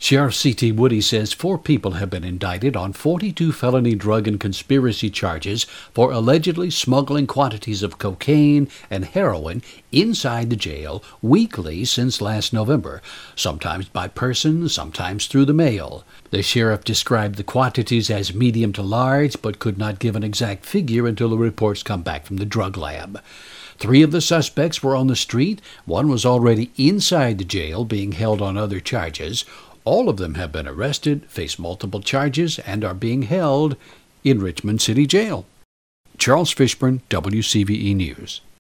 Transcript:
Sheriff C.T. Woody says 4 people have been indicted on 42 felony drug and conspiracy charges for allegedly smuggling quantities of cocaine and heroin inside the jail weekly since last November, sometimes by person, sometimes through the mail. The sheriff described the quantities as medium to large, but could not give an exact figure until the reports come back from the drug lab. 3 of the suspects were on the street. 1 was already inside the jail, being held on other charges. All of them have been arrested, face multiple charges, and are being held in Richmond City Jail. Charles Fishburne, WCVE News.